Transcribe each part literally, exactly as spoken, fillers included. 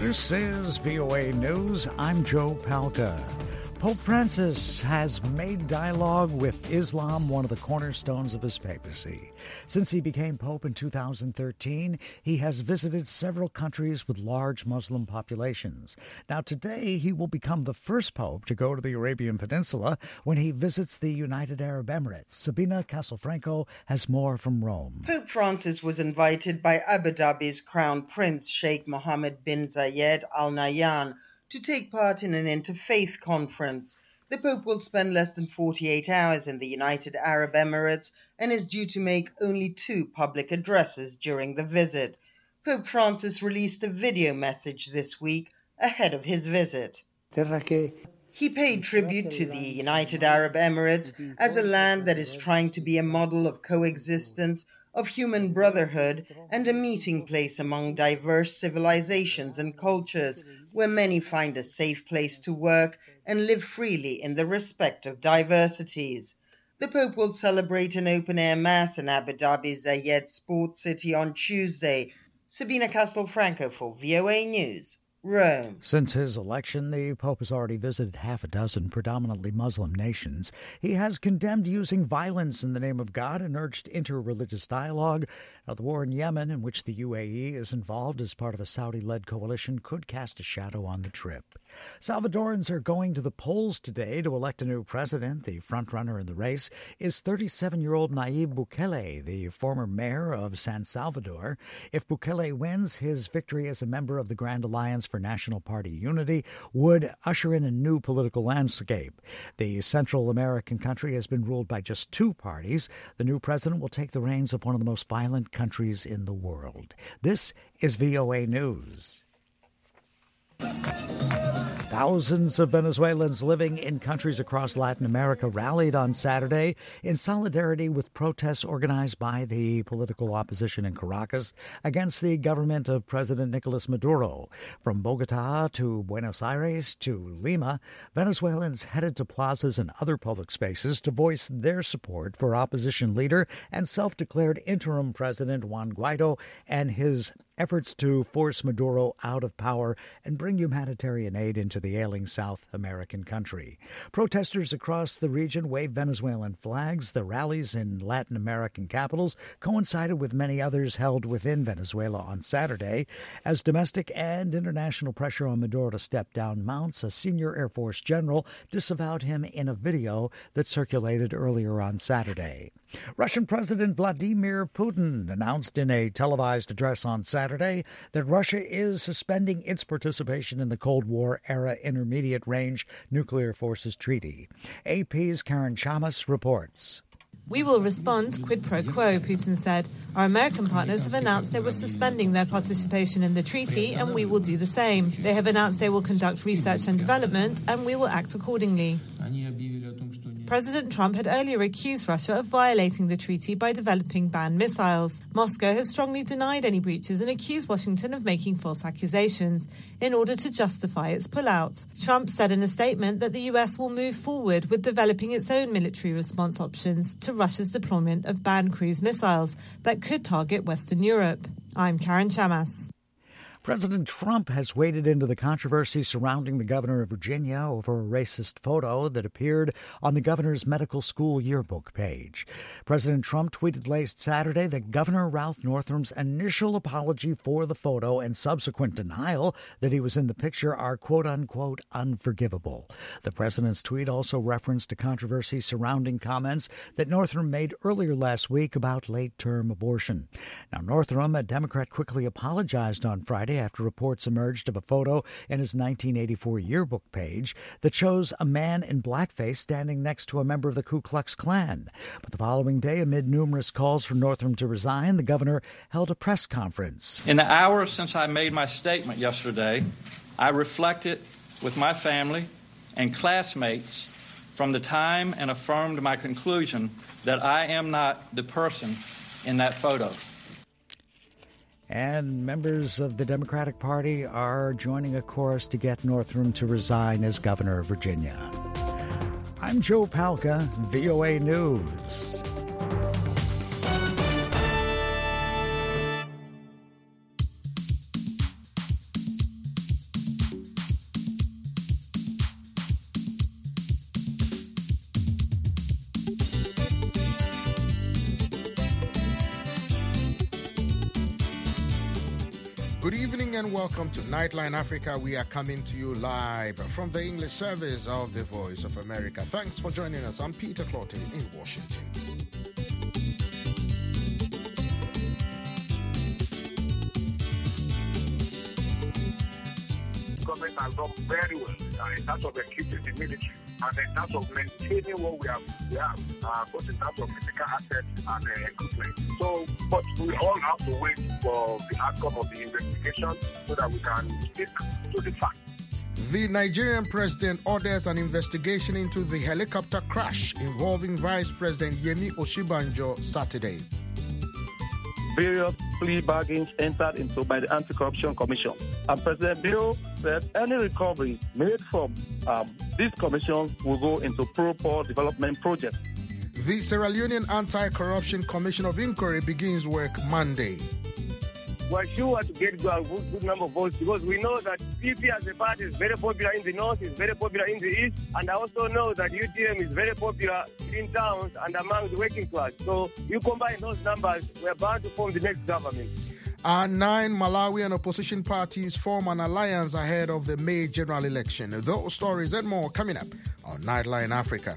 This is V O A News. I'm Joe Palca. Pope Francis has made dialogue with Islam one of the cornerstones of his papacy. Since he became Pope in two thousand thirteen, he has visited several countries with large Muslim populations. Now today, he will become the first Pope to go to the Arabian Peninsula when he visits the United Arab Emirates. Sabina Castelfranco has more from Rome. Pope Francis was invited by Abu Dhabi's Crown Prince Sheikh Mohammed bin Zayed Al Nahyan to take part in an interfaith conference. The Pope will spend less than forty-eight hours in the United Arab Emirates and is due to make only two public addresses during the visit. Pope Francis released a video message this week ahead of his visit. He paid tribute to the United Arab Emirates as a land that is trying to be a model of coexistence, of human brotherhood, and a meeting place among diverse civilizations and cultures, where many find a safe place to work and live freely in the respect of diversities. The Pope will celebrate an open-air mass in Abu Dhabi's Zayed Sports City on Tuesday. Sabina Castelfranco for V O A News, Rome. Since his election, the Pope has already visited half a dozen predominantly Muslim nations. He has condemned using violence in the name of God and urged interreligious dialogue. Now, the war in Yemen, in which the U A E is involved as part of a Saudi-led coalition, could cast a shadow on the trip. Salvadorans are going to the polls today to elect a new president. The frontrunner in the race is thirty-seven-year-old Nayib Bukele, the former mayor of San Salvador. If Bukele wins, his victory as a member of the Grand Alliance for National Party Unity would usher in a new political landscape. The Central American country has been ruled by just two parties. The new president will take the reins of one of the most violent countries in the world. This is V O A News. Thousands of Venezuelans living in countries across Latin America rallied on Saturday in solidarity with protests organized by the political opposition in Caracas against the government of President Nicolas Maduro. From Bogota to Buenos Aires to Lima, Venezuelans headed to plazas and other public spaces to voice their support for opposition leader and self-declared interim President Juan Guaido and his efforts to force Maduro out of power and bring humanitarian aid into the ailing South American country. Protesters across the region waved Venezuelan flags. The rallies in Latin American capitals coincided with many others held within Venezuela on Saturday. As domestic and international pressure on Maduro to step down mounts, a senior Air Force general disavowed him in a video that circulated earlier on Saturday. Russian President Vladimir Putin announced in a televised address on Saturday that Russia is suspending its participation in the Cold War-era Intermediate Range Nuclear Forces Treaty. A P's Karen Chamas reports. We will respond quid pro quo, Putin said. Our American partners have announced they were suspending their participation in the treaty, and we will do the same. They have announced they will conduct research and development, and we will act accordingly. President Trump had earlier accused Russia of violating the treaty by developing banned missiles. Moscow has strongly denied any breaches and accused Washington of making false accusations in order to justify its pullout. Trump said in a statement that the U S will move forward with developing its own military response options to Russia's deployment of banned cruise missiles that could target Western Europe. I'm Karen Chamas. President Trump has waded into the controversy surrounding the governor of Virginia over a racist photo that appeared on the governor's medical school yearbook page. President Trump tweeted late Saturday that Governor Ralph Northam's initial apology for the photo and subsequent denial that he was in the picture are quote-unquote unforgivable. The president's tweet also referenced a controversy surrounding comments that Northam made earlier last week about late-term abortion. Now, Northam, a Democrat, quickly apologized on Friday after reports emerged of a photo in his nineteen eighty-four yearbook page that shows a man in blackface standing next to a member of the Ku Klux Klan. But the following day, amid numerous calls for Northam to resign, the governor held a press conference. In the hours since I made my statement yesterday, I reflected with my family and classmates from the time and affirmed my conclusion that I am not the person in that photo. And members of the Democratic Party are joining a chorus to get Northam to resign as governor of Virginia. I'm Joe Palca, V O A News. Good evening and welcome to Nightline Africa. We are coming to you live from the English service of the Voice of America. Thanks for joining us. I'm Peter Clotty in Washington. The government has done very well uh, in terms of equipping the military and in terms of maintaining what we have, we have uh, both in terms of physical assets and uh, equipment. So, but we all have to wait for the outcome of the investigation so that we can stick to the facts. The Nigerian president orders an investigation into the helicopter crash involving Vice President Yemi Osinbajo Saturday. Various plea bargains entered into by the Anti-Corruption Commission. And President Bill said any recovery made from um, this commission will go into pro-poor development projects. The Sierra Leonean Anti-Corruption Commission of Inquiry begins work Monday. We're sure to get a good, good number of votes because we know that P P as a party is very popular in the north, is very popular in the east, and I also know that U T M is very popular in towns and among the working class. So you combine those numbers, we're bound to form the next government. And nine Malawian opposition parties form an alliance ahead of the May general election. Those stories and more coming up on Nightline Africa.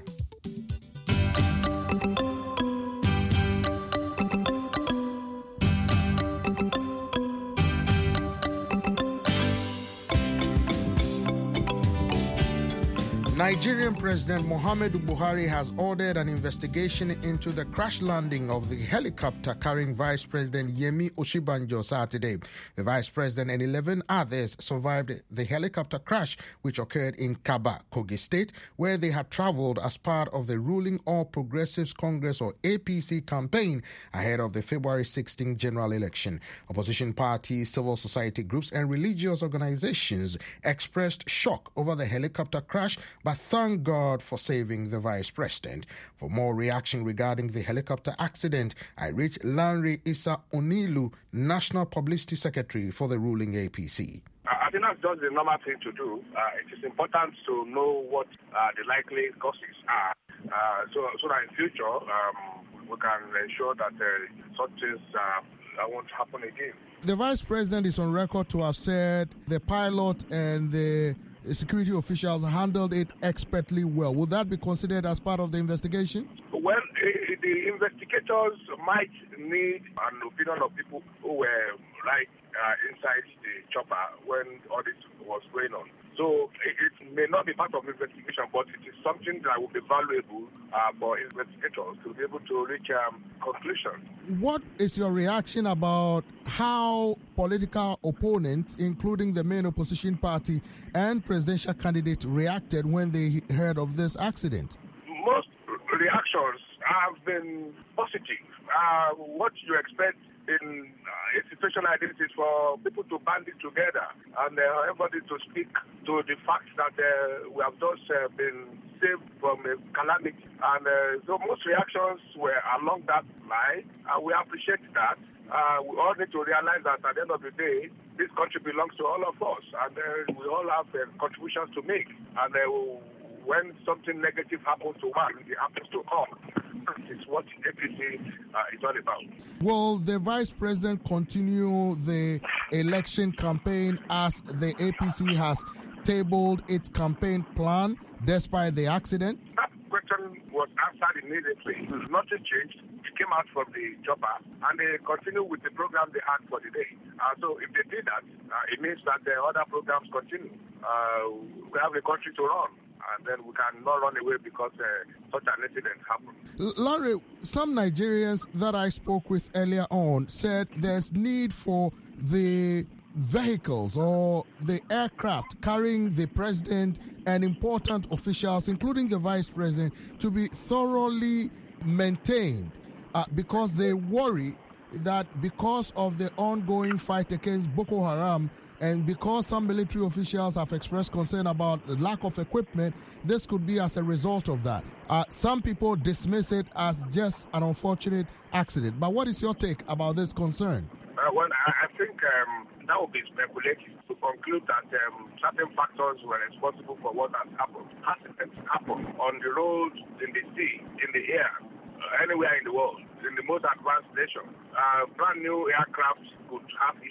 Nigerian President Muhammadu Buhari has ordered an investigation into the crash landing of the helicopter carrying Vice President Yemi Osinbajo Saturday. The Vice President and eleven others survived the helicopter crash, which occurred in Kaba, Kogi State, where they had traveled as part of the ruling All Progressives Congress or A P C campaign ahead of the February sixteenth general election. Opposition parties, civil society groups, and religious organizations expressed shock over the helicopter crash, but thank God for saving the Vice President. For more reaction regarding the helicopter accident, I reached Lanre Issa Onilu, National Publicity Secretary for the ruling A P C. I think that's just the normal thing to do. Uh, it is important to know what uh, the likely causes are, uh, so, so that in future um, we can ensure that uh, such things uh, won't happen again. The Vice President is on record to have said the pilot and the security officials handled it expertly well. Would that be considered as part of the investigation? Well, uh, the investigators might need an opinion of people who were right uh, inside the chopper when all this was going on. So it, it may not be part of the investigation, but it is something that will be valuable uh, for investigators to be able to reach um, conclusions. What is your reaction about how political opponents, including the main opposition party and presidential candidate, reacted when they heard of this accident? Most reactions have been positive. Uh, what you expect in uh, a situation like this is for people to band it together and uh, everybody to speak to the fact that uh, we have just uh, been saved from a calamity. And uh, so most reactions were along that line, and we appreciate that. Uh, we all need to realize that at the end of the day, this country belongs to all of us, and uh, we all have uh, contributions to make. And uh, when something negative happens to one, it happens to all. It's what A P C uh, is all about. Will the Vice President continue the election campaign as the A P C has tabled its campaign plan despite the accident? That question was answered immediately. Nothing changed. It came out from the chopper, and they continue with the program they had for the day. Uh, so if they did that, uh, it means that the other programs continue. Uh, we have a country to run. And then we cannot run away because uh, such an incident happened. Larry, some Nigerians that I spoke with earlier on said there's need for the vehicles or the aircraft carrying the president and important officials, including the vice president, to be thoroughly maintained uh, because they worry that because of the ongoing fight against Boko Haram, and because some military officials have expressed concern about the lack of equipment, this could be as a result of that. Uh, some people dismiss it as just an unfortunate accident. But what is your take about this concern? Uh, well, I, I think um, that would be speculative to conclude that um, certain factors were responsible for what has happened. Accidents happen on the roads, in the sea, in the air, uh, anywhere in the world, in the most advanced nation. Uh, brand new aircraft could have issues.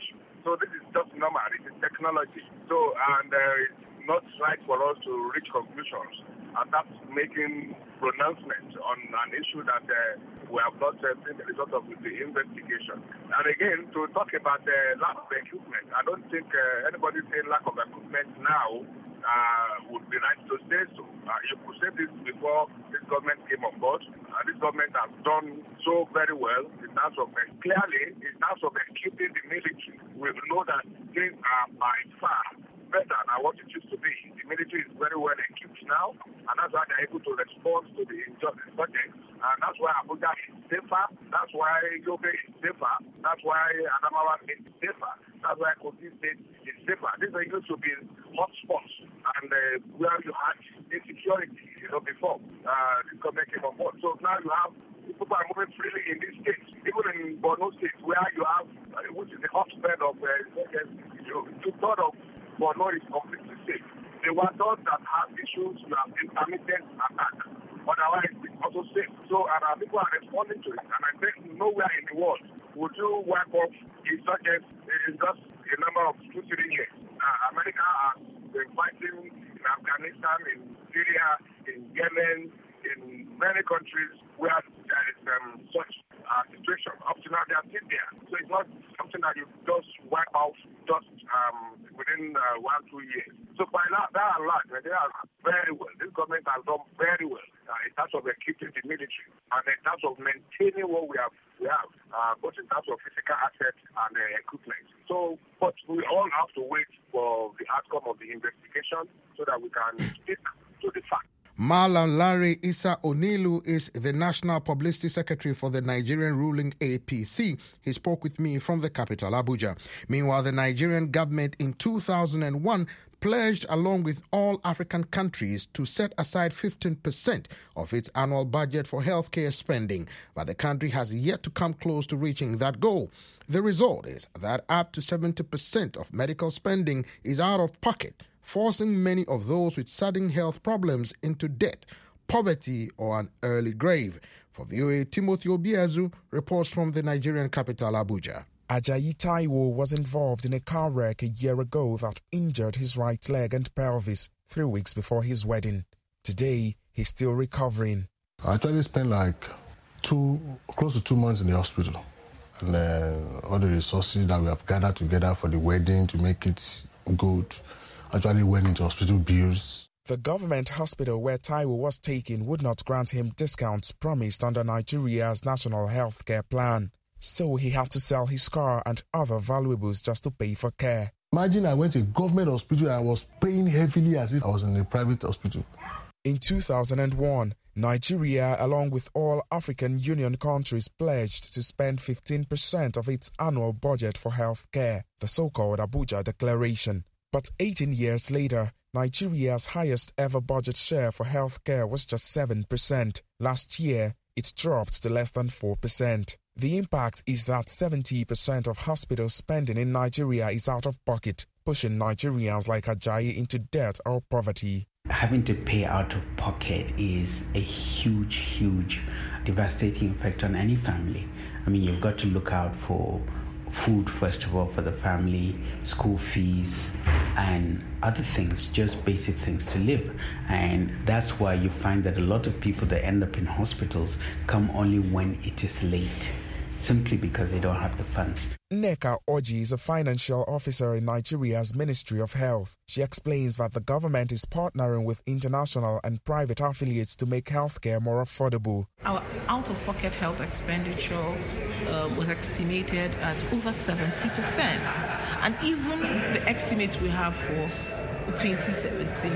So this is just normal. It is technology. So, and uh, it's not right for us to reach conclusions and that's making pronouncements on an issue that uh, we have not uh, seen the result of the investigation. And again, to talk about the lack of equipment, I don't think uh, anybody saying lack of equipment now uh, would be right to say so. Uh, you could say this before this government came on board. Uh, this government has done so very well in terms of, uh, clearly, in terms of equipping the military. We know that things are by far better than what it used to be. The military is very well equipped now, and that's why they're able to respond to the insurgents. And that's why Abuja is safer. That's why Yobe is safer. That's why Adamawa is safer. That's why Kogi State is safer. These are used to be hotspots, and uh, where you had insecurity, you know, before uh, the government came on board. So now you have people are moving freely in these states, even in Borno State, where you have, uh, which is the hotbed of uh, two-thirds of Borno is completely safe. The waters that have issues, you have intermittent attack. Otherwise, it's also safe. So, and our people are responding to it. And I think nowhere in the world would you wipe off insurgents in just a number of two, three years. Uh, America has been fighting in Afghanistan, in Syria, in Yemen, in many countries where there is um, such uh, situation. Up to now, they are still there. So it's not something that you just wipe out just um, within uh, one, two years. So by that, that and large, they are very well. This government has done very well uh, in terms of equipping the military and in terms of maintaining what we have, we have uh, both in terms of physical assets and uh, equipment. So, but we all have to wait for the outcome of the investigation so that we can stick to the facts. Malam Larry Issa Onilu is the National Publicity Secretary for the Nigerian ruling A P C. He spoke with me from the capital, Abuja. Meanwhile, the Nigerian government in two thousand one pledged, along with all African countries, to set aside fifteen percent of its annual budget for healthcare spending, but the country has yet to come close to reaching that goal. The result is that up to seventy percent of medical spending is out of pocket, forcing many of those with sudden health problems into debt, poverty, or an early grave. For V O A, Timothy Obiezu reports from the Nigerian capital, Abuja. Ajayi Taiwo was involved in a car wreck a year ago that injured his right leg and pelvis three weeks before his wedding. Today, he's still recovering. I actually spent like two, close to two months in the hospital. And uh, all the resources that we have gathered together for the wedding to make it good actually went into hospital bills. The government hospital where Taiwo was taken would not grant him discounts promised under Nigeria's national health care plan. So he had to sell his car and other valuables just to pay for care. Imagine I went to a government hospital and I was paying heavily as if I was in a private hospital. In two thousand one, Nigeria, along with all African Union countries, pledged to spend fifteen percent of its annual budget for health care, the so-called Abuja Declaration. But eighteen years later, Nigeria's highest ever budget share for health care was just seven percent. Last year, it dropped to less than four percent. The impact is that seventy percent of hospital spending in Nigeria is out of pocket, pushing Nigerians like Ajayi into debt or poverty. Having to pay out of pocket is a huge, huge, devastating effect on any family. I mean, you've got to look out for food, first of all, for the family, school fees, and other things, just basic things to live. And that's why you find that a lot of people that end up in hospitals come only when it is late, simply because they don't have the funds. Nneka Oji is a financial officer in Nigeria's Ministry of Health. She explains that the government is partnering with international and private affiliates to make healthcare more affordable. Our out-of-pocket health expenditure uh, was estimated at over seventy percent. And even the estimates we have for twenty seventeen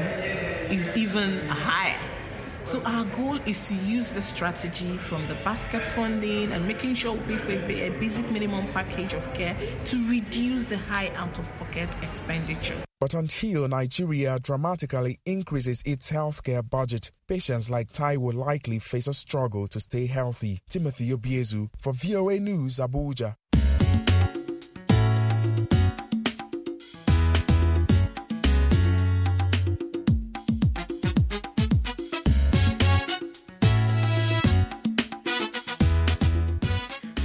is even higher. So our goal is to use the strategy from the basket funding and making sure we have a basic minimum package of care to reduce the high out-of-pocket expenditure. But until Nigeria dramatically increases its healthcare budget, patients like Tai will likely face a struggle to stay healthy. Timothy Obiezu for V O A News, Abuja. The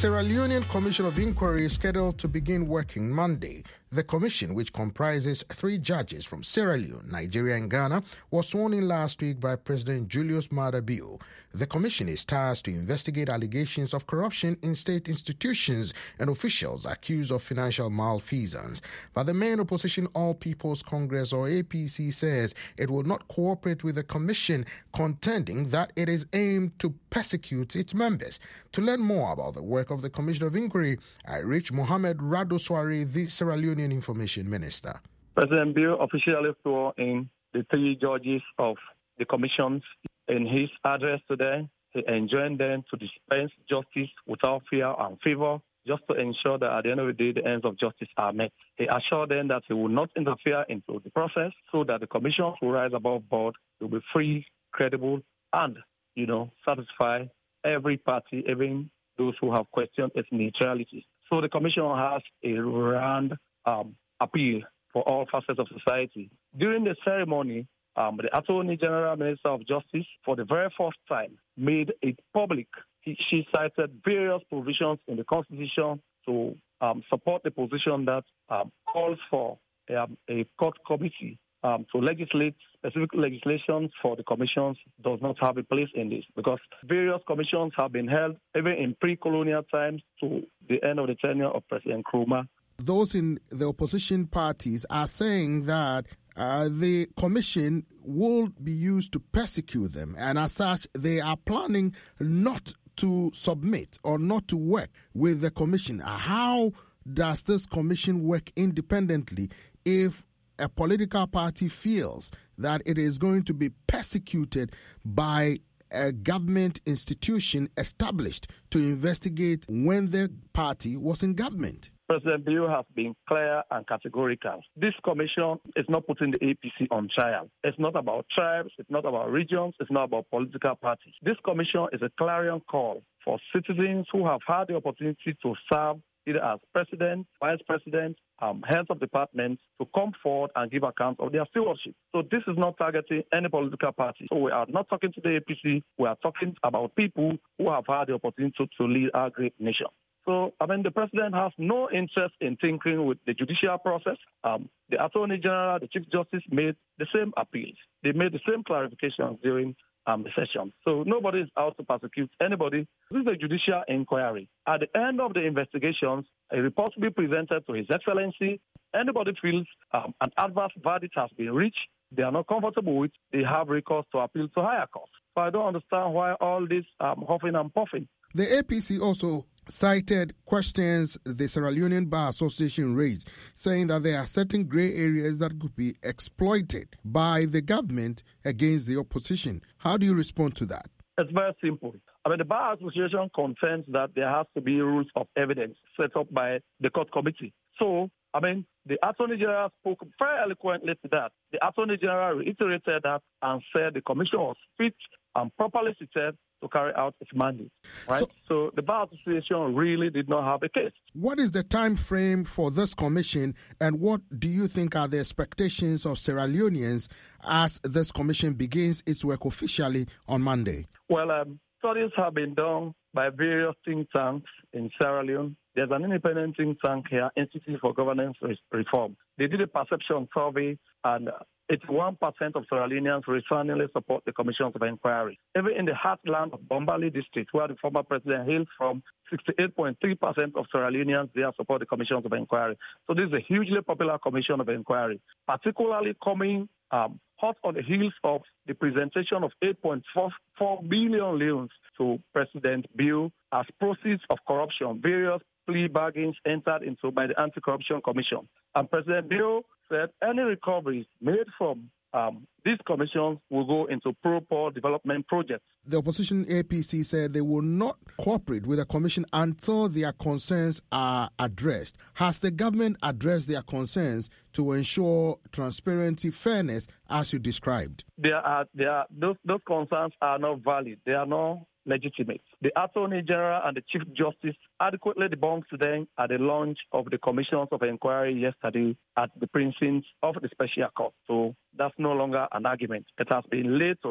Sierra Leonean Commission of Inquiry is scheduled to begin working Monday. The commission, which comprises three judges from Sierra Leone, Nigeria and Ghana, was sworn in last week by President Julius Maada Bio. The commission is tasked to investigate allegations of corruption in state institutions and officials accused of financial malfeasance. But the main opposition, All People's Congress or A P C, says it will not cooperate with the commission, contending that it is aimed to persecute its members. To learn more about the work of the Commission of Inquiry, I reached Mohamed Radoswari, the Sierra Leonean Information Minister. President Bio officially swore in the three judges of the commissions. In his address today, he enjoined them to dispense justice without fear and favor, just to ensure that at the end of the day, the ends of justice are met. He assured them that he will not interfere into the process so that the commissions will rise above board, will be free, credible, and, you know, satisfy every party, even those who have questioned its neutrality. So the commission has a round um, appeal for all facets of society. During the ceremony, um, the Attorney General, Minister of Justice, for the very first time, made it public. He, she cited various provisions in the Constitution to um, support the position that um, calls for um, a court committee um, to legislate specific legislation for the commissions does not have a place in this, because various commissions have been held even in pre-colonial times to the end of the tenure of President Nkrumah. Those in the opposition parties are saying that uh, the commission will be used to persecute them, and as such, they are planning not to submit or not to work with the commission. How does this commission work independently if a political party feels that it is going to be persecuted by a government institution established to investigate when the party was in government? President Bio has been clear and categorical. This commission is not putting the A P C on trial. It's not about tribes, it's not about regions, it's not about political parties. This commission is a clarion call for citizens who have had the opportunity to serve either as president, vice president, um, heads of departments, to come forward and give account of their stewardship. So this is not targeting any political party. So we are not talking to the A P C, we are talking about people who have had the opportunity to, to lead our great nation. So, I mean, the president has no interest in tinkering with the judicial process. Um, the Attorney General, the Chief Justice made the same appeals. They made the same clarifications during um, the session. So nobody is out to persecute anybody. This is a judicial inquiry. At the end of the investigations, a report will be presented to His Excellency. Anybody feels um, an adverse verdict has been reached, they are not comfortable with, they have recourse to appeal to higher courts. So I don't understand why all this um, huffing and puffing. The A P C also cited questions the Sierra Leonean Bar Association raised, saying that there are certain grey areas that could be exploited by the government against the opposition. How do you respond to that? It's very simple. I mean, the Bar Association contends that there has to be rules of evidence set up by the court committee. So, I mean, the Attorney General spoke very eloquently to that. The Attorney General reiterated that and said the commission was fit and properly seated to carry out its mandate. Right? So, so the Bar Association really did not have a case. What is the time frame for this commission, and what do you think are the expectations of Sierra Leoneans as this commission begins its work officially on Monday? Well, um, studies have been done by various think tanks in Sierra Leone. There's an independent think tank here, Institute for Governance Reform. They did a perception survey, and eighty-one percent of Sierra Leoneans resoundingly support the commissions of inquiry. Even in the heartland of Bombali district, where the former president hails from, sixty-eight point three percent of Sierra Leoneans there support the commissions of inquiry. So this is a hugely popular commission of inquiry, particularly coming um, hot on the heels of the presentation of eight point four billion leones to President Bio as proceeds of corruption, various plea bargains entered into by the Anti-Corruption Commission. And President Bio said any recoveries made from um, these commissions will go into pro-poor development projects. The opposition A P C said they will not cooperate with the commission until their concerns are addressed. Has the government addressed their concerns to ensure transparency, fairness, as you described? There are, there are, those, those concerns are not valid. They are not legitimate. The Attorney General and the Chief Justice adequately debunked them at the launch of the commissions of inquiry yesterday at the precincts of the Special Court. So that's no longer an argument. It has been laid to rest.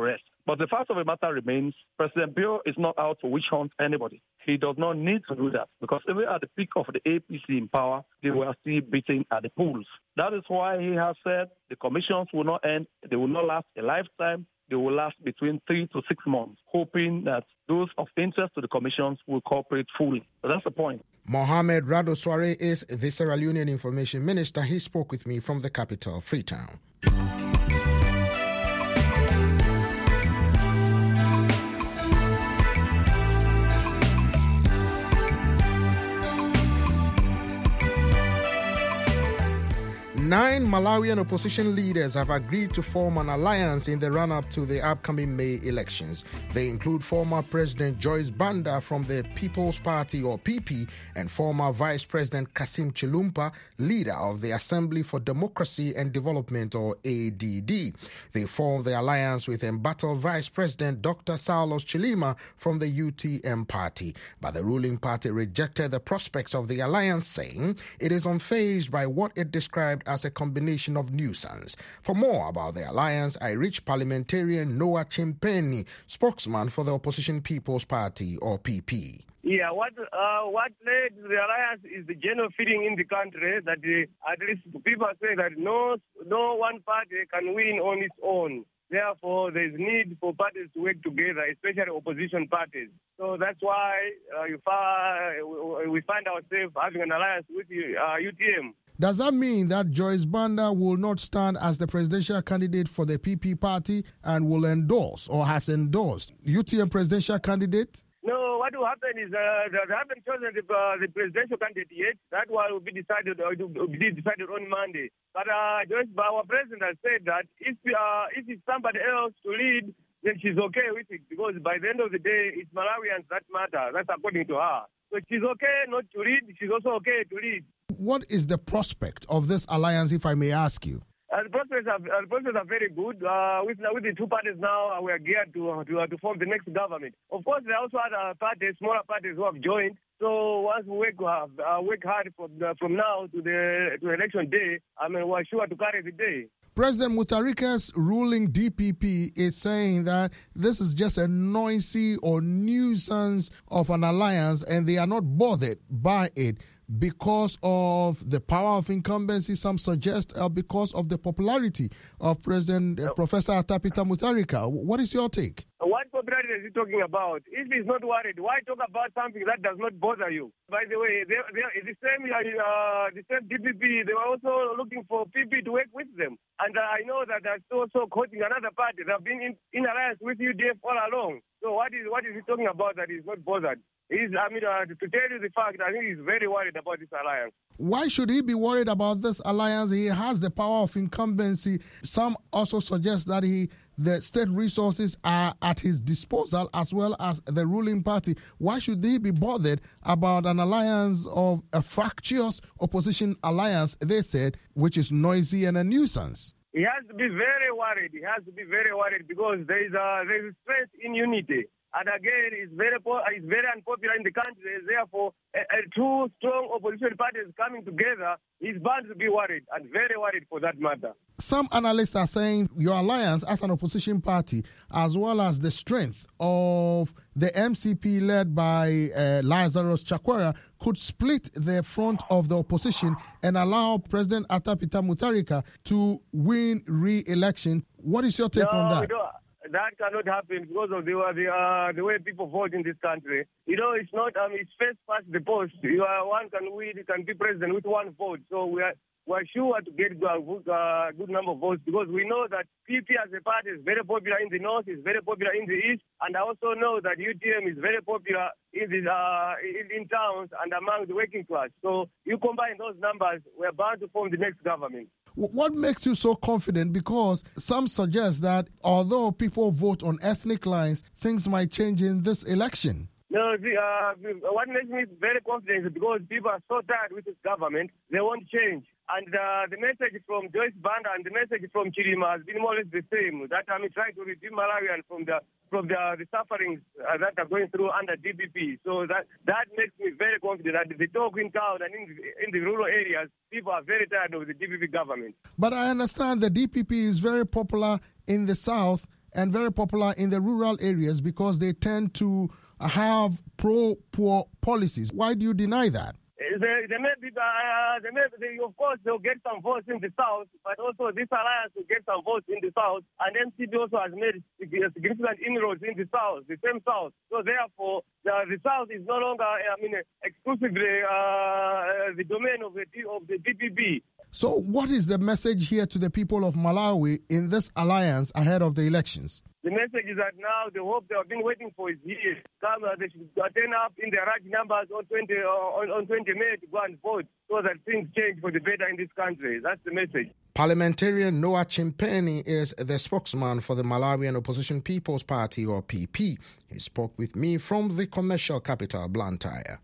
But the fact of the matter remains, President Bio is not out to witch hunt anybody. He does not need to do that because even at the peak of the A P C in power, they were still beating at the polls. That is why he has said the commissions will not end, they will not last a lifetime, they will last between three to six months, hoping that those of interest to the commissions will cooperate fully. So that's the point. Mohamed Rado Soare is the Sierra Leonean Information Minister. He spoke with me from the capital, Freetown. Nine Malawian opposition leaders have agreed to form an alliance in the run-up to the upcoming May elections. They include former President Joyce Banda from the People's Party, or P P, and former Vice President Kasim Chilumpa, leader of the Assembly for Democracy and Development, or A D D. They formed the alliance with embattled Vice President Doctor Saulos Chilima from the U T M party. But the ruling party rejected the prospects of the alliance, saying it is unfazed by what it described as as a combination of nuisance. For more about the alliance, I reached parliamentarian Noah Chimpeni, spokesman for the Opposition People's Party, or P P. Yeah, what uh, what led the alliance is the general feeling in the country that uh, at least people say that no no one party can win on its own. Therefore, there is need for parties to work together, especially opposition parties. So that's why uh, you find, we find ourselves having an alliance with uh, U T M. Does that mean that Joyce Banda will not stand as the presidential candidate for the P P party and will endorse or has endorsed U T M presidential candidate? No, what will happen is uh, they haven't chosen the, uh, the presidential candidate yet. That one will be decided uh, will be decided on Monday. But uh, Joyce, our president has said that if uh, if it's somebody else to lead, then she's okay with it, because by the end of the day, it's Malawians that matter. That's according to her. So she's okay not to lead. She's also okay to lead. What is the prospect of this alliance, if I may ask you? Uh, the prospects are, uh, the prospects are very good. Uh, with, with the two parties now, uh, we are geared to, uh, to, uh, to form the next government. Of course, there are also other parties, smaller parties who have joined. So once we work, uh, uh, work hard from, uh, from now to the to election day, I mean, we're sure to carry the day. President Mutharika's ruling D P P is saying that this is just a noisy or nuisance of an alliance and they are not bothered by it because of the power of incumbency. Some suggest uh, because of the popularity of President uh, Professor Atapita Mutharika. What is your take? What popularity is he talking about? If he's not worried, why talk about something that does not bother you? By the way, they, they, the same uh, the same D P P, they were also looking for P P to work with them. And uh, I know that they're also quoting another party. They've been in, in alliance with U D F all along. So what is what is he talking about that he's not bothered? He's, I mean, uh, to tell you the fact, I think he's very worried about this alliance. Why should he be worried about this alliance? He has the power of incumbency. Some also suggest that he, the state resources are at his disposal as well as the ruling party. Why should he be bothered about an alliance of a fractious opposition alliance, they said, which is noisy and a nuisance? He has to be very worried. He has to be very worried because there is a, there is strength in unity. And again, it's very it's very unpopular in the country. Therefore, uh, uh, two strong opposition parties coming together, he's bound to be worried, and very worried for that matter. Some analysts are saying your alliance as an opposition party, as well as the strength of the M C P led by uh, Lazarus Chakwera, could split the front of the opposition and allow President Atapita Mutharika to win re-election. What is your take no, on that? That cannot happen because of the the, uh, the way people vote in this country. You know, it's not. Um, it's first past the post. You are one can win, can be president with one vote. So we are we are sure to get a good, uh, good number of votes because we know that P P as a party is very popular in the north, is very popular in the east, and I also know that U T M is very popular in the uh, in, in towns and among the working class. So you combine those numbers, we are bound to form the next government. What makes you so confident? Because some suggest that although people vote on ethnic lines, things might change in this election. No, the, uh, what makes me very confident is because people are so tired with this government, they won't change. And uh, the message from Joyce Banda and the message from Chilima has been more or less the same. That I mean, trying to redeem Malawian from the from the, the sufferings uh, that are going through under D P P. So that that makes me very confident that the talk in town and in the, in the rural areas, people are very tired of the D P P government. But I understand the D P P is very popular in the south and very popular in the rural areas because they tend to have pro-poor policies. Why do you deny that? They, they may be, uh, they may, they, of course, they'll get some votes in the south, but also this alliance will get some votes in the south. And M C B also has made significant inroads in the south, the same south. So therefore, the, the south is no longer, I mean, exclusively uh, the domain of the of the D P P. So, what is the message here to the people of Malawi in this alliance ahead of the elections? The message is that now the hope they have been waiting for is here. Come, uh, they should turn up in the right numbers on twenty uh, on, on twenty May to go and vote so that things change for the better in this country. That's the message. Parliamentarian Noah Chimpeni is the spokesman for the Malawian Opposition People's Party, or P P. He spoke with me from the commercial capital, Blantyre.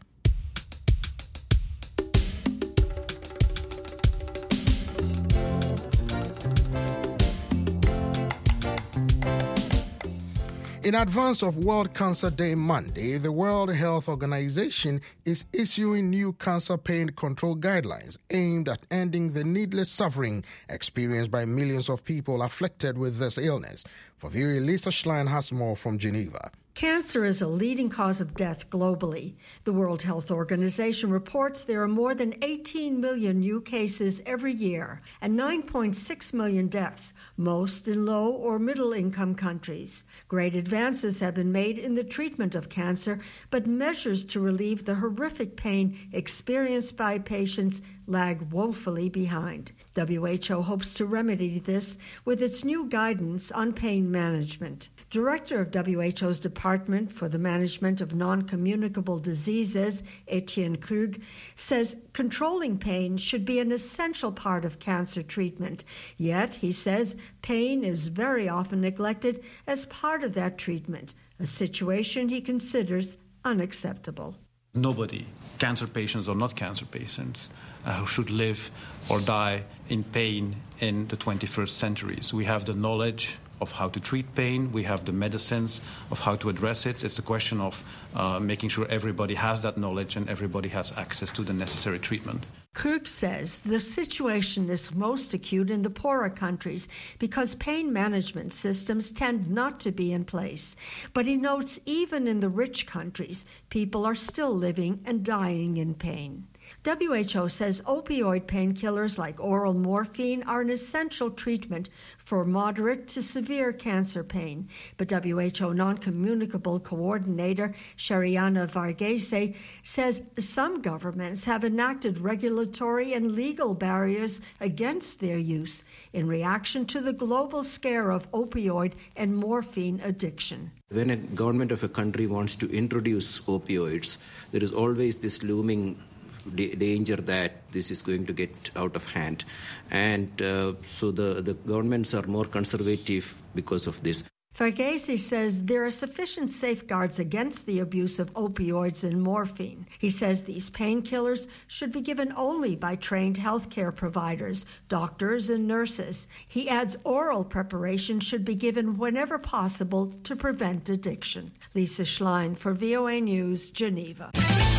In advance of World Cancer Day Monday, the World Health Organization is issuing new cancer pain control guidelines aimed at ending the needless suffering experienced by millions of people afflicted with this illness. For V O A, Lisa Schlein has more from Geneva. Cancer is a leading cause of death globally. The World Health Organization reports there are more than eighteen million new cases every year and nine point six million deaths, most in low or middle-income countries. Great advances have been made in the treatment of cancer, but measures to relieve the horrific pain experienced by patients lag woefully behind. W H O hopes to remedy this with its new guidance on pain management. Director of W H O's Department for the Management of Non-Communicable Diseases, Etienne Krug, says controlling pain should be an essential part of cancer treatment. Yet, he says, pain is very often neglected as part of that treatment, a situation he considers unacceptable. Nobody, cancer patients or not cancer patients, uh, who should live or die in pain in the twenty-first centuries. We have the knowledge of how to treat pain. We have the medicines of how to address it. It's a question of uh, making sure everybody has that knowledge and everybody has access to the necessary treatment. Kirk says the situation is most acute in the poorer countries because pain management systems tend not to be in place. But he notes even in the rich countries, people are still living and dying in pain. W H O says opioid painkillers like oral morphine are an essential treatment for moderate to severe cancer pain. But W H O non-communicable coordinator Shariana Varghese says some governments have enacted regulatory and legal barriers against their use in reaction to the global scare of opioid and morphine addiction. When a government of a country wants to introduce opioids, there is always this looming danger that this is going to get out of hand. And uh, so the, the governments are more conservative because of this. Varghese says there are sufficient safeguards against the abuse of opioids and morphine. He says these painkillers should be given only by trained healthcare providers, doctors and nurses. He adds oral preparation should be given whenever possible to prevent addiction. Lisa Schlein for V O A News, Geneva.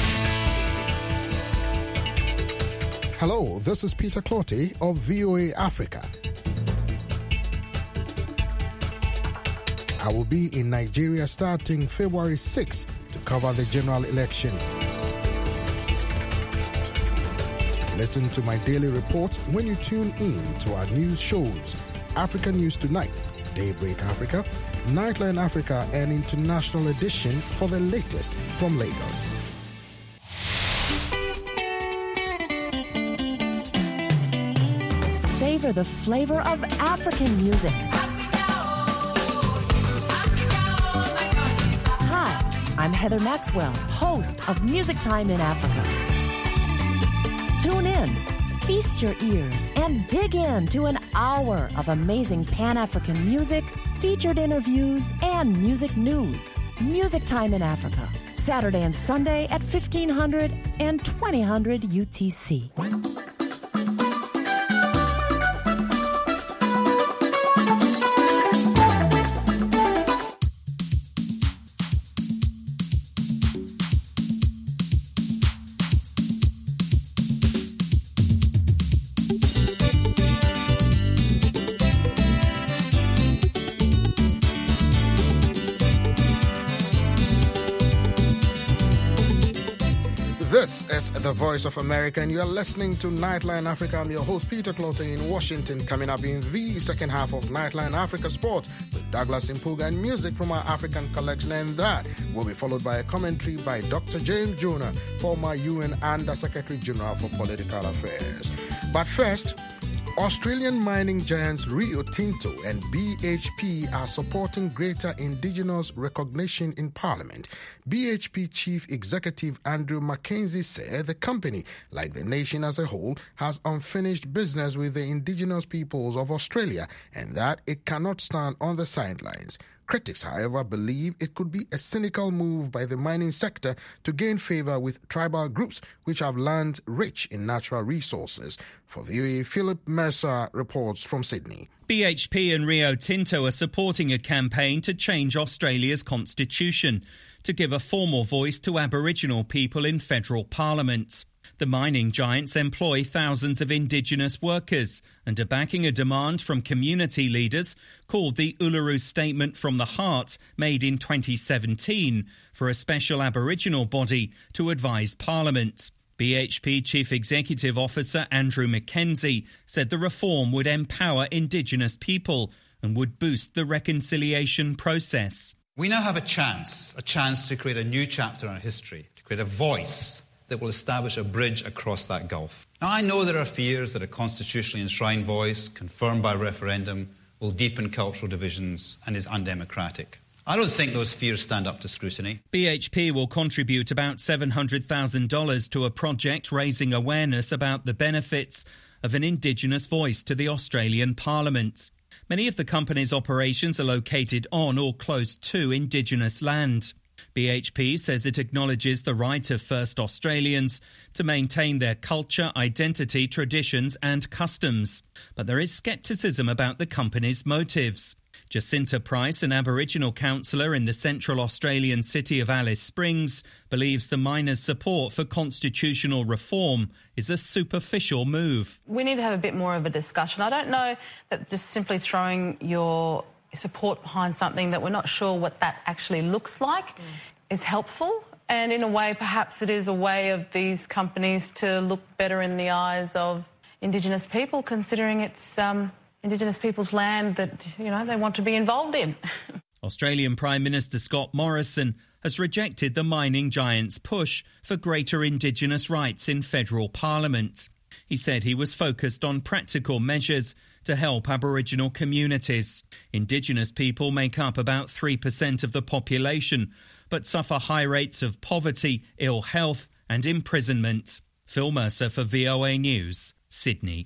Hello, this is Peter Clotty of V O A Africa. I will be in Nigeria starting February sixth to cover the general election. Listen to my daily report when you tune in to our news shows, Africa News Tonight, Daybreak Africa, Nightline Africa, and International Edition for the latest from Lagos. Savor the flavor of African music. Hi, I'm Heather Maxwell, host of Music Time in Africa. Tune in, feast your ears, and dig in to an hour of amazing Pan-African music, featured interviews, and music news. Music Time in Africa, Saturday and Sunday at fifteen hundred and twenty hundred U T C. the Voice of America, and you are listening to Nightline Africa. I'm your host, Peter Clottey, in Washington. Coming up in the second half of Nightline Africa Sports with Douglas Impuga and music from our African collection, and that will be followed by a commentary by Doctor James Jonah, former U N Under Secretary General for Political Affairs. But first, Australian mining giants Rio Tinto and B H P are supporting greater indigenous recognition in Parliament. B H P Chief Executive Andrew Mackenzie said the company, like the nation as a whole, has unfinished business with the indigenous peoples of Australia and that it cannot stand on the sidelines. Critics, however, believe it could be a cynical move by the mining sector to gain favor with tribal groups which have land rich in natural resources. For V O A, Philip Mercer reports from Sydney. B H P and Rio Tinto are supporting a campaign to change Australia's constitution to give a formal voice to Aboriginal people in federal parliament. The mining giants employ thousands of Indigenous workers and are backing a demand from community leaders called the Uluru Statement from the Heart, made in twenty seventeen, for a special Aboriginal body to advise Parliament. B H P Chief Executive Officer Andrew Mackenzie said the reform would empower Indigenous people and would boost the reconciliation process. We now have a chance, a chance to create a new chapter in our history, to create a voice that will establish a bridge across that gulf. Now, I know there are fears that a constitutionally enshrined voice, confirmed by referendum, will deepen cultural divisions and is undemocratic. I don't think those fears stand up to scrutiny. B H P will contribute about seven hundred thousand dollars to a project raising awareness about the benefits of an Indigenous voice to the Australian Parliament. Many of the company's operations are located on or close to Indigenous land. B H P says it acknowledges the right of First Australians to maintain their culture, identity, traditions and customs. But there is scepticism about the company's motives. Jacinta Price, an Aboriginal councillor in the central Australian city of Alice Springs, believes the miners' support for constitutional reform is a superficial move. We need to have a bit more of a discussion. I don't know that just simply throwing your support behind something that we're not sure what that actually looks like mm. is helpful. And in a way, perhaps it is a way of these companies to look better in the eyes of Indigenous people, considering it's um, Indigenous people's land that, you know, they want to be involved in. Australian Prime Minister Scott Morrison has rejected the mining giant's push for greater Indigenous rights in federal Parliament. He said he was focused on practical measures to help Aboriginal communities. Indigenous people make up about three percent of the population, but suffer high rates of poverty, ill health and imprisonment. Phil Mercer for V O A News, Sydney.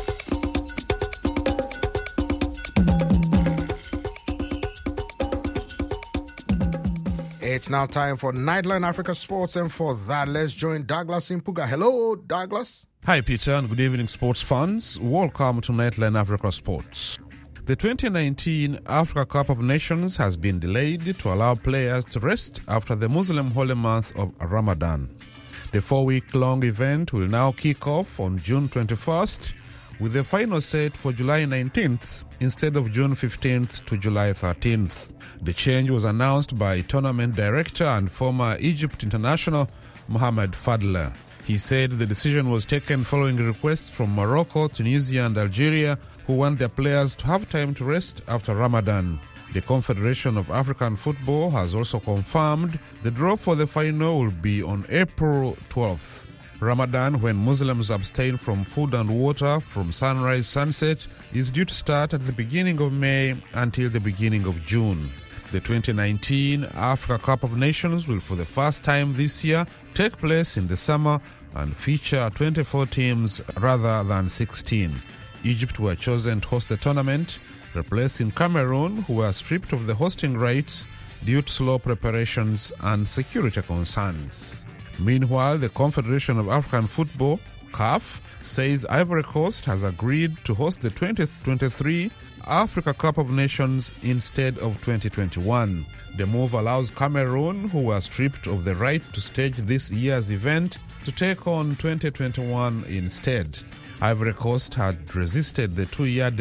It's now time for Nightline Africa Sports, and for that, let's join Douglas Impuga. Hello, Douglas. Hi, Peter, and good evening, sports fans. Welcome to Nightline Africa Sports. The twenty nineteen Africa Cup of Nations has been delayed to allow players to rest after the Muslim holy month of Ramadan. The four-week-long event will now kick off on June twenty-first, with the final set for July nineteenth instead of June fifteenth to July thirteenth. The change was announced by tournament director and former Egypt international Mohamed Fadler. He said the decision was taken following requests from Morocco, Tunisia and Algeria, who want their players to have time to rest after Ramadan. The Confederation of African Football has also confirmed the draw for the final will be on April twelfth. Ramadan, when Muslims abstain from food and water from sunrise sunset, is due to start at the beginning of May until the beginning of June. The twenty nineteen Africa Cup of Nations will for the first time this year take place in the summer and feature twenty-four teams rather than sixteen. Egypt were chosen to host the tournament, replacing Cameroon, who were stripped of the hosting rights due to slow preparations and security concerns. Meanwhile, the Confederation of African Football, C A F, says Ivory Coast has agreed to host the twenty twenty-three Africa Cup of Nations instead of twenty twenty-one. The move allows Cameroon, who were stripped of the right to stage this year's event, to take on twenty twenty-one instead. Ivory Coast had resisted the two-year delay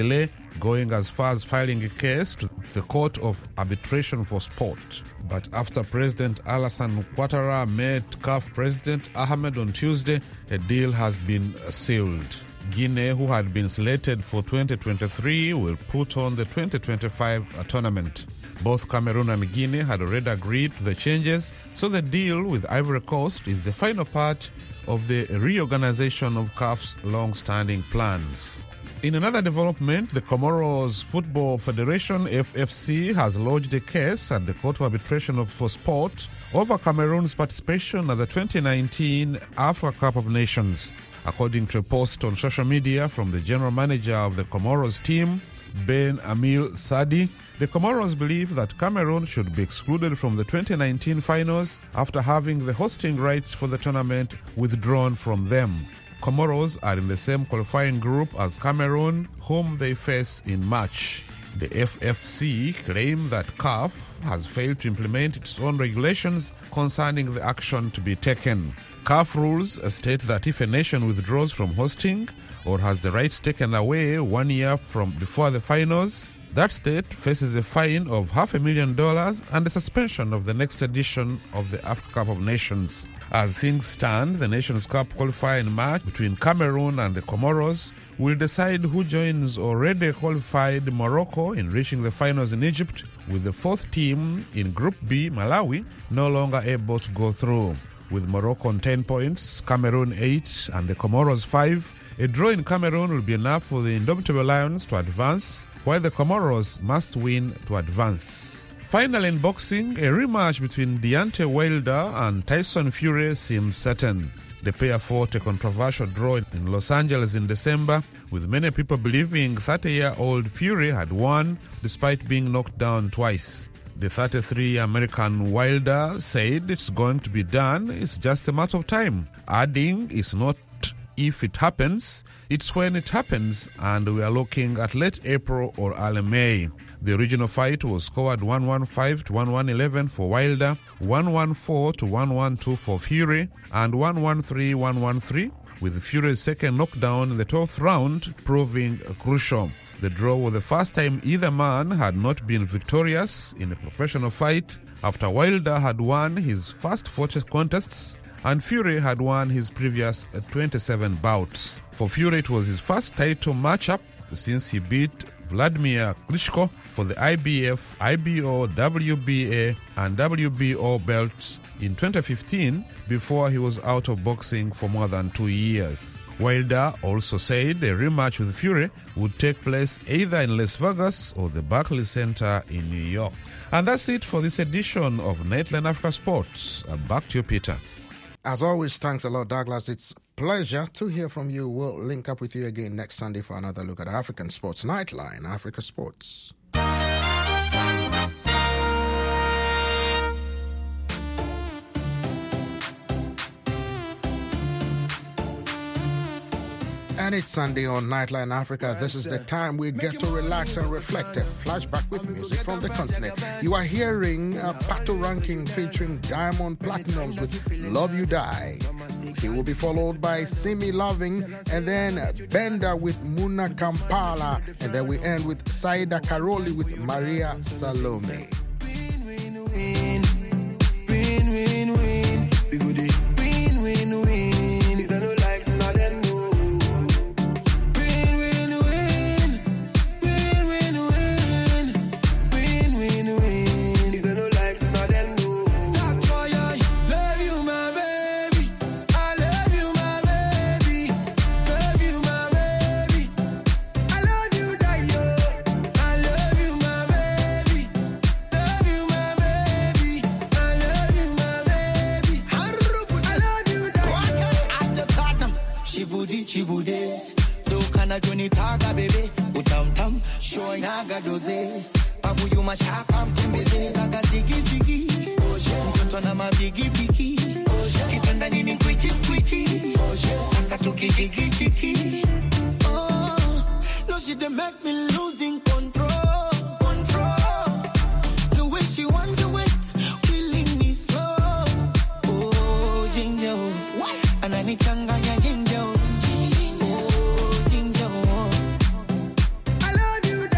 going as far as filing a case to the Court of Arbitration for Sport. But after President Alassane Ouattara met C A F President Ahmed on Tuesday, a deal has been sealed. Guinea, who had been slated for twenty twenty-three, will put on the twenty twenty-five tournament. Both Cameroon and Guinea had already agreed to the changes, so the deal with Ivory Coast is the final part of the reorganization of C A F's long-standing plans. In another development, the Comoros Football Federation, F F C, has lodged a case at the Court of Arbitration for Sport over Cameroon's participation at the twenty nineteen Africa Cup of Nations. According to a post on social media from the general manager of the Comoros team, Ben Amil Sadi, the Comoros believe that Cameroon should be excluded from the twenty nineteen finals after having the hosting rights for the tournament withdrawn from them. Comoros are in the same qualifying group as Cameroon, whom they face in March. The F F C claim that C A F has failed to implement its own regulations concerning the action to be taken. C A F rules state that if a nation withdraws from hosting or has the rights taken away one year from before the finals, that state faces a fine of half a million dollars and a suspension of the next edition of the Africa Cup of Nations. As things stand, the Nations Cup qualifier in March between Cameroon and the Comoros will decide who joins already qualified Morocco in reaching the finals in Egypt, with the fourth team in Group B, Malawi, no longer able to go through. With Morocco on ten points, Cameroon eight, and the Comoros five, a draw in Cameroon will be enough for the Indomitable Lions to advance, while the Comoros must win to advance. Finally, in boxing, a rematch between Deontay Wilder and Tyson Fury seems certain. The pair fought a controversial draw in Los Angeles in December, with many people believing thirty-year-old Fury had won despite being knocked down twice. The thirty-three American Wilder said it's going to be done, it's just a matter of time, adding it's not if it happens, it's when it happens, and we are looking at late April or early May. The original fight was scored one fifteen to one eleven for Wilder, one fourteen to one twelve for Fury, and one thirteen to one thirteen, with Fury's second knockdown in the twelfth round proving crucial. The draw was the first time either man had not been victorious in a professional fight after Wilder had won his first forty contests and Fury had won his previous twenty-seven bouts. For Fury, it was his first title matchup since he beat Vladimir Klitschko for the I B F, I B O, W B A, and W B O belts in twenty fifteen, before he was out of boxing for more than two years. Wilder also said a rematch with Fury would take place either in Las Vegas or the Barclays Center in New York. And that's it for this edition of Nightline Africa Sports. Back to you, Peter. As always, thanks a lot, Douglas. It's a pleasure to hear from you. We'll link up with you again next Sunday for another look at African sports. Nightline Africa Sports. And it's Sunday on Nightline Africa. This is the time we get to relax and reflect. A flashback with music from the continent. You are hearing a Pato Ranking featuring Diamond Platinums with Love You Die. He will be followed by Simi Loving, and then Benda with Muna Kampala, and then we end with Saida Karoli with Maria Salome. Chibude, do kana joni taga bebe, utam tam, showing aga doze, babu yuma shapam tembeze, zaga zigi zigi, mtoto na mabigi bigi, kitanda nini kwichi kwichi, asa tuki jigi jigi. Oh, no she dey make me losing control, control. The way she want the waist, killing me slow. Oh, ginger, anani changanya ginger. I love you.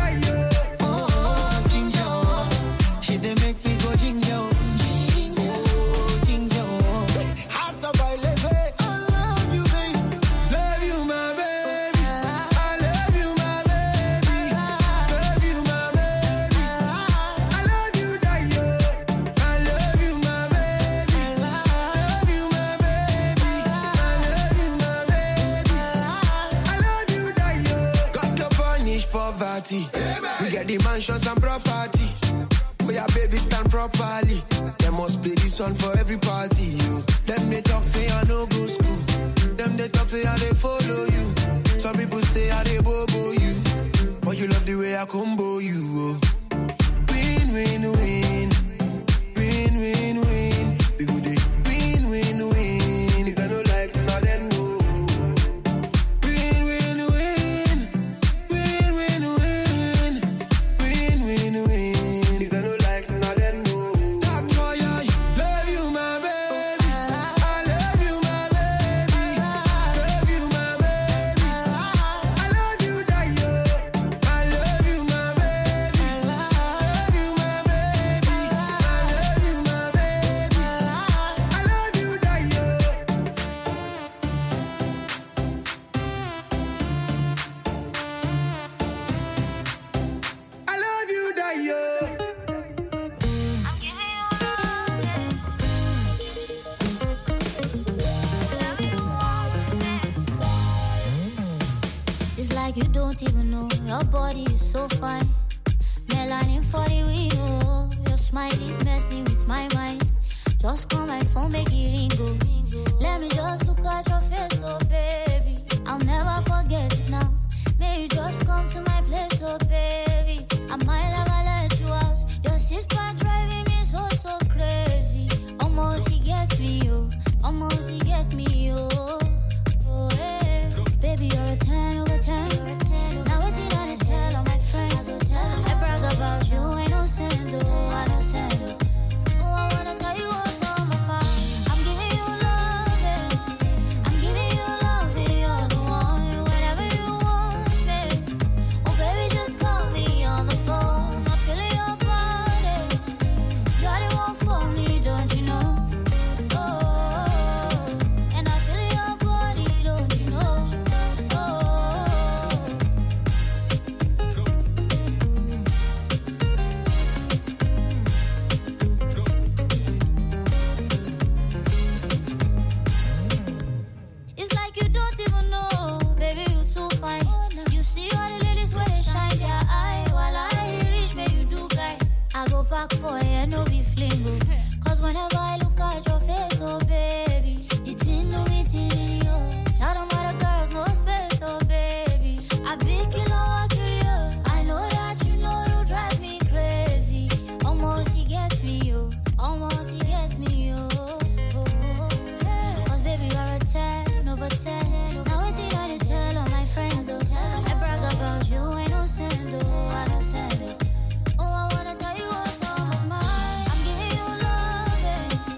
poverty. We get the mansions and property. Where your baby stand properly. They must play this one for every party, you. Them they talk say I no go school. Them they talk say I they follow you. Some people say I they bobo you. But you love the way I combo you, oh. Win, win, win. Win, win, win. We go dey win, win, win. If I don't like, now then no. Win, win, win. Win, win, win. Win, win, win. If I don't like, now then no. That's why I love you, my baby. I love you, my baby. Love you, my baby. I love you, Dayo. I love you, my baby. I love you, my baby. I love you, my baby. I love you, Dayo. I love you, Dayo. It's like you don't even know your body is so fine. Melanin for the window. Your smile is messing with my mind. Just call my phone, make it ring go. Let me just look at your face, oh baby. I'll never forget this now. May you just come to my place, oh baby. I might never let you out. Your sister driving me so so crazy. Almost he gets me, oh. Almost he gets me, oh. Oh, hey. Baby, you're a ten over ten. Now it's in on the tell all my friends. I brag about you, ain't no send, oh, I don't send, oh. Oh, I wanna tell you what's on my mind. I'm giving you love, yeah. I'm giving you love, and you're the one. Whenever you want me, oh baby, just call me on the phone. I'm feeling your body. You're the one for me, don't you know? Oh, and I feel your body, don't you know? Oh. It's like you don't even know, baby, you too fine. You see all the ladies where they shine their eye. While I reach where you do, guy. I go back for it, no be flingo. Cause whenever I look at your face, oh baby, it's in me, it's in you. Tell them other girls, no space, oh baby. I big kilo, I kill you. I know that you know you drive me crazy. Almost he gets me, yo. Almost he gets me, yo. Cause baby, you're a ten over ten. Now it's in on the tell all my friends, oh. I brag about you, ain't no send, oh, I don't send, oh. Oh, I wanna tell you what's on my mind. I'm giving you love, yeah.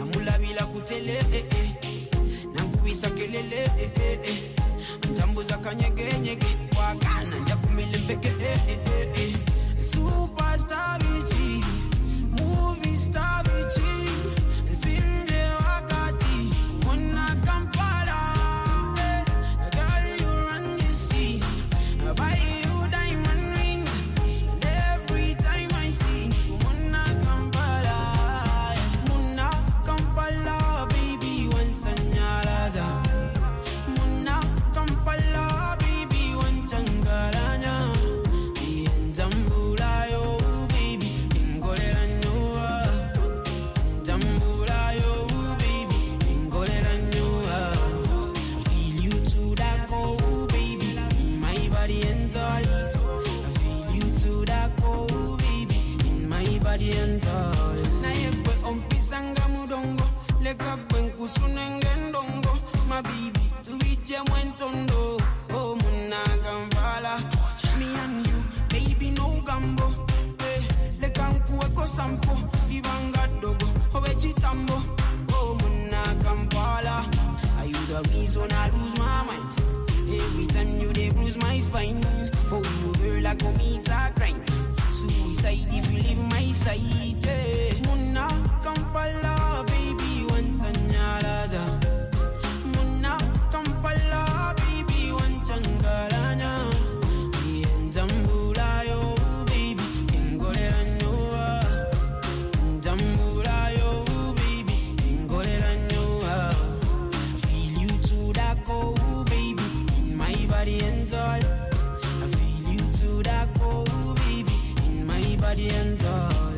namulabila kutele eh eh nangubisa kelele eh eh eh ntambuza kanyege nyege wakana njakumile mbeke eh eh eh eh superstar bichi movie star bichi simbe wakati mona Kampala eh girl you run the scene I buy you diamond rings and every time I see mona Kampala mona Kampala baby once anyalaza mona Kampala baby one changaranya Njambula yo baby ingolera nyoa Njambula yo baby ingolera nyoa feel you to that core baby in my body and all I feel you to that core baby in my body and all na yekwe ompisanga mudongo leka bwenku sunenge ndongo my baby tuije mwentondo oh muna Kampala me and you baby no gambo eh leka nkuweko sampo ibanga dogo obechi tambo oh muna Kampala are you the reason I lose my mind every time you dey bruise my spine for you girl I commit a crime suicide if you leave my side yeah. Muna Kampala baby once anyalaza Muna Kampala baby one changaranya Njambula yo baby ingolera nyoa Njambula yo baby ingolera nyoa feel you to that core baby in my body and all I feel you to that core baby in my body and all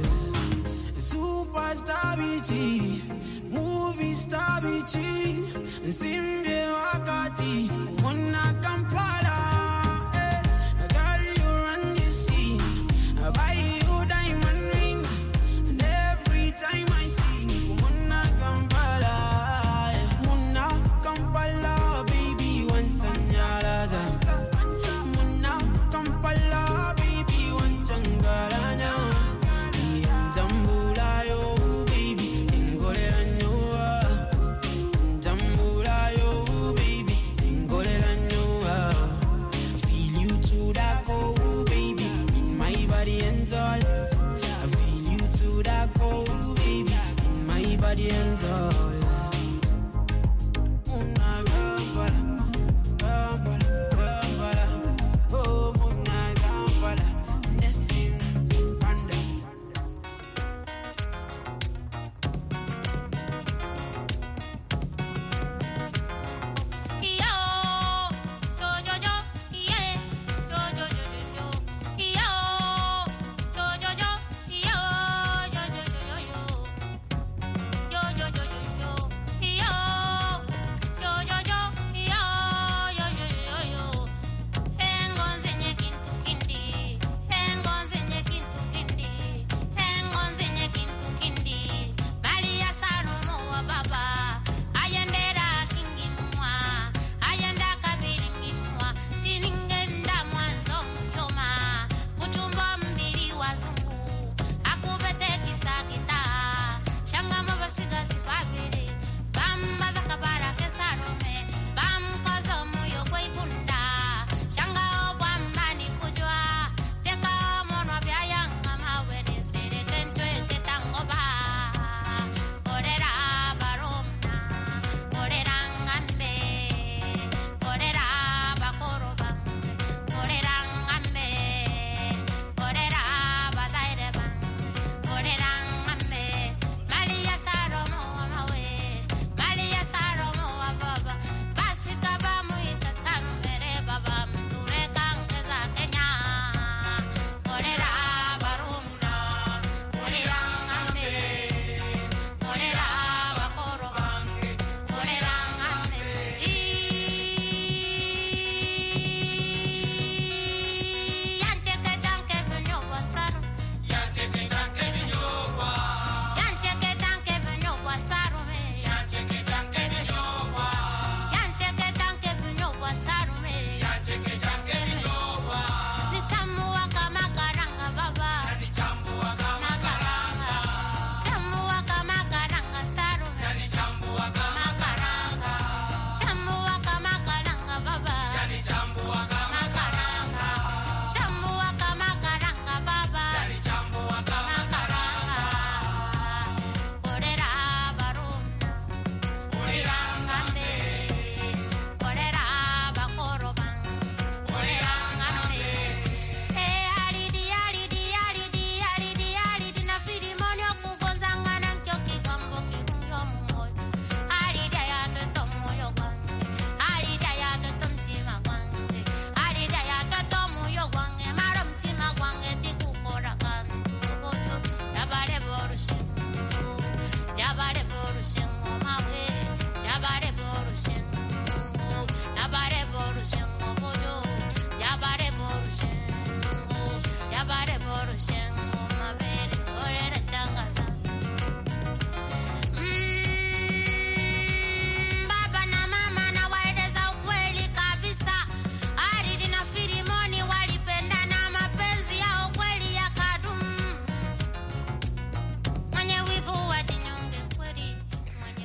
superstar bichi movie star bichi simbe wakati mona Kampala eh girl you run the scene I buy you diamond rings and every time I see mona Kampala eh, mona Kampala baby once anyalaza mona Kampala baby one changaranya Njambula yo baby ingolera nyoa Njambula yo baby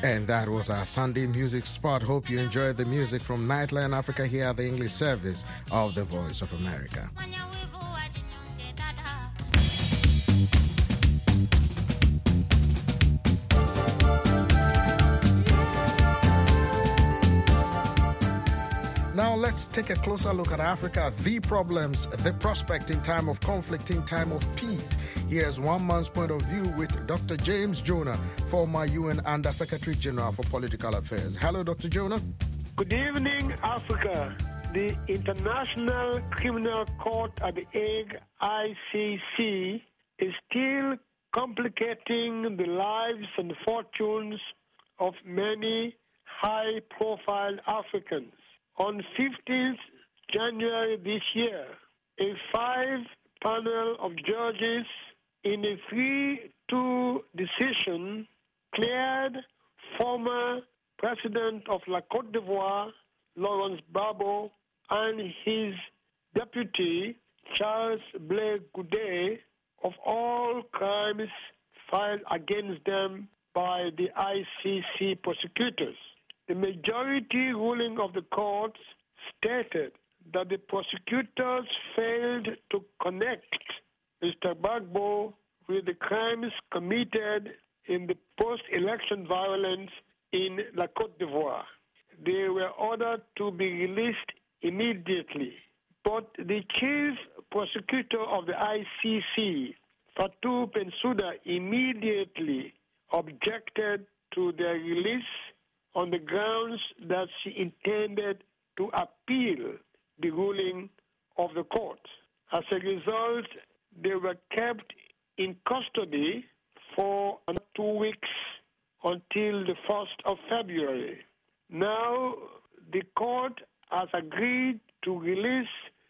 And that was our Sunday music spot. Hope you enjoyed the music from Nightline Africa here at the English service of the Voice of America. Now let's take a closer look at Africa, the problems, the prospect in time of conflict, in time of peace. Here's one man's point of view with Doctor James Jonah, former U N Under-Secretary General for Political Affairs. Hello, Doctor Jonah. Good evening, Africa. The International Criminal Court at the Hague, I C C, is still complicating the lives and fortunes of many high-profile Africans. On fifteenth January this year, a five-panel of judges in a three two decision cleared former President of La Côte d'Ivoire, Laurent Gbagbo, and his deputy, Charles Blé Goudé, of all crimes filed against them by the I C C prosecutors. The majority ruling of the court stated that the prosecutors failed to connect Mister Gbagbo with the crimes committed in the post-election violence in La Côte d'Ivoire. They were ordered to be released immediately. But the chief prosecutor of the I C C, Fatou Bensouda, immediately objected to their release on the grounds that she intended to appeal the ruling of the court. As a result, they were kept in custody for two weeks until the first of February. Now, the court has agreed to release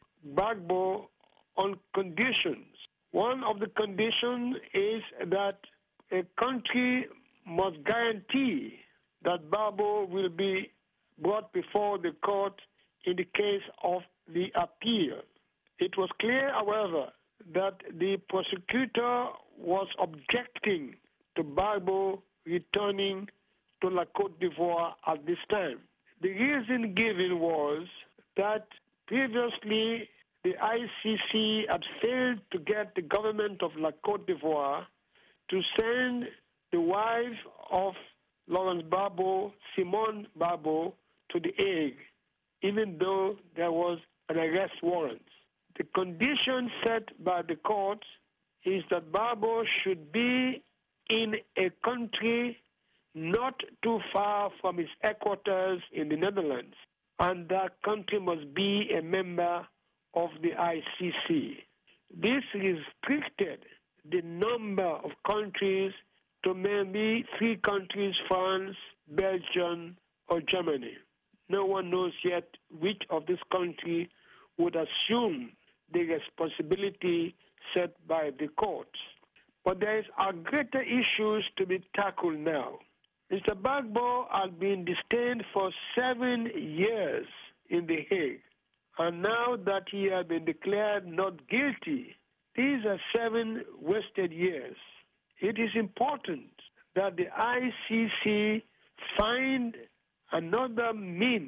Gbagbo on conditions. One of the conditions is that a country must guarantee that Gbagbo will be brought before the court in the case of the appeal. It was clear, however, that the prosecutor was objecting to Gbagbo returning to La Côte d'Ivoire at this time. The reason given was that previously the I C C had failed to get the government of La Côte d'Ivoire to send the wife of Laurent Gbagbo, Simone Gbagbo, to the Hague, even though there was an arrest warrant. The condition set by the court is that Gbagbo should be in a country not too far from its headquarters in the Netherlands, and that country must be a member of the I C C. This restricted the number of countries to maybe three countries, France, Belgium, or Germany. No one knows yet which of these countries would assume the responsibility set by the courts. But there is are greater issues to be tackled now. Mister Gbagbo has been detained for seven years in The Hague, and now that he has been declared not guilty, these are seven wasted years. It is important that the I C C find another means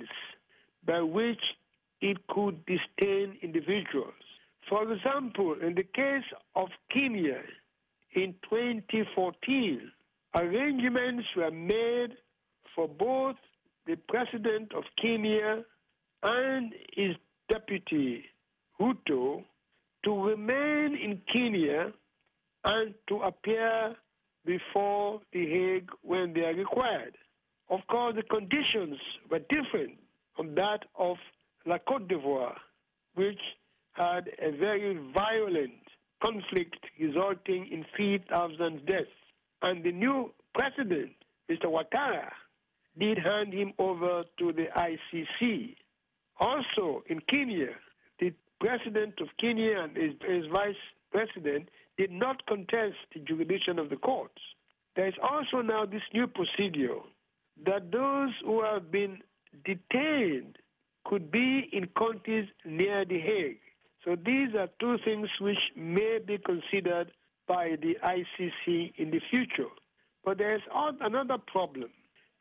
by which it could detain individuals. For example, in the case of Kenya in twenty fourteen, arrangements were made for both the president of Kenya and his deputy, Ruto, to remain in Kenya and to appear before The Hague when they are required. Of course, the conditions were different from that of La Côte d'Ivoire, which had a very violent conflict resulting in three thousand deaths. And the new president, Mister Ouattara, did hand him over to the I C C. Also, in Kenya, the president of Kenya and his, his vice president did not contest the jurisdiction of the courts. There is also now this new procedure that those who have been detained could be in countries near The Hague. So these are two things which may be considered by the I C C in the future. But there is another problem,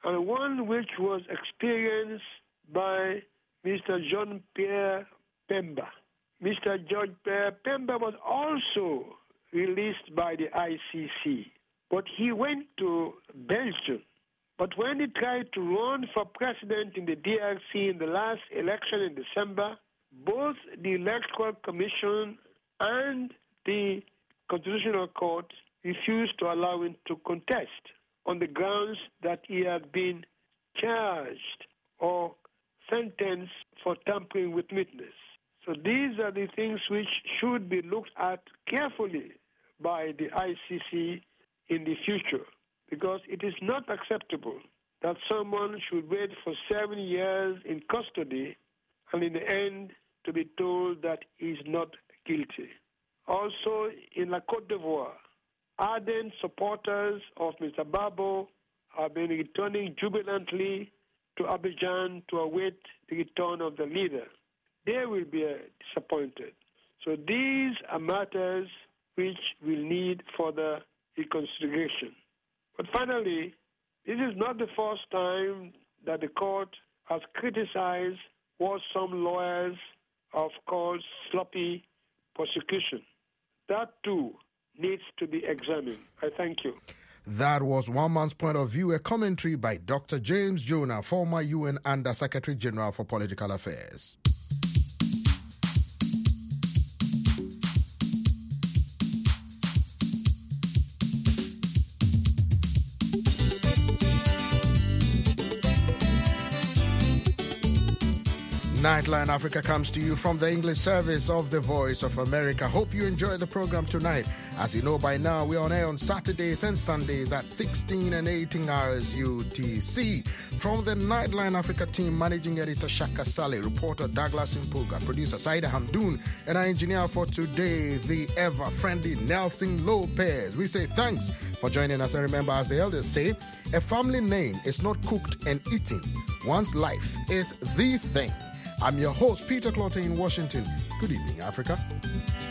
and one which was experienced by Mister John Pierre Pemba. Mister George Pierre Pemba was also released by the I C C, but he went to Belgium. But when he tried to run for president in the D R C in the last election in December, both the Electoral Commission and the Constitutional Court refused to allow him to contest on the grounds that he had been charged or sentenced for tampering with witness. So these are the things which should be looked at carefully by the I C C in the future, because it is not acceptable that someone should wait for seven years in custody and in the end to be told that he is not guilty. Also, in La Côte d'Ivoire, ardent supporters of Mister Babo have been returning jubilantly to Abidjan to await the return of the leader. They will be uh, disappointed. So these are matters which will need further reconsideration. But finally, this is not the first time that the court has criticized what some lawyers have called sloppy prosecution. That too needs to be examined. I thank you. That was One Man's Point of View, a commentary by Doctor James Jonah, former U N Under Secretary General for Political Affairs. Nightline Africa comes to you from the English service of the Voice of America. Hope you enjoy the program tonight. As you know by now, we're on air on Saturdays and Sundays at sixteen and eighteen hours U T C. From the Nightline Africa team, Managing Editor Shaka Saleh, reporter Douglas Impuga, producer Saida Hamdoun, and our engineer for today, the ever-friendly Nelson Lopez. We say thanks for joining us, and remember, as the elders say, a family name is not cooked and eaten. One's life is the thing. I'm your host, Peter Clottey in Washington. Good evening, Africa.